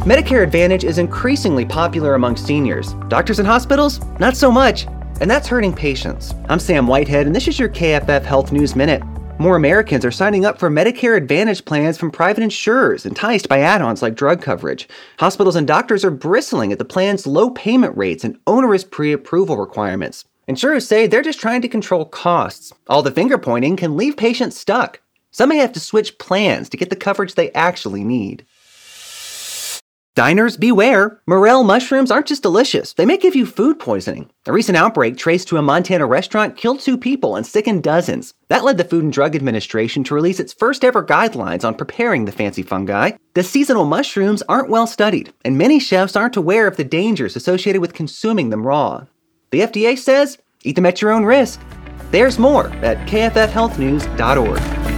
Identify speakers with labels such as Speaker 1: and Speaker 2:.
Speaker 1: Medicare Advantage is increasingly popular among seniors. Doctors and hospitals, not so much. And that's hurting patients. I'm Sam Whitehead, and this is your KFF Health News Minute. More Americans are signing up for Medicare Advantage plans from private insurers, enticed by add-ons like drug coverage. Hospitals and doctors are bristling at the plan's low payment rates and onerous pre-approval requirements. Insurers say they're just trying to control costs. All the finger-pointing can leave patients stuck. Some may have to switch plans to get the coverage they actually need. Diners, beware. Morel mushrooms aren't just delicious. They may give you food poisoning. A recent outbreak traced to a Montana restaurant killed 2 people and sickened dozens. That led the Food and Drug Administration to release its first ever guidelines on preparing the fancy fungi. The seasonal mushrooms aren't well studied, and many chefs aren't aware of the dangers associated with consuming them raw. The FDA says, eat them at your own risk. There's more at kffhealthnews.org.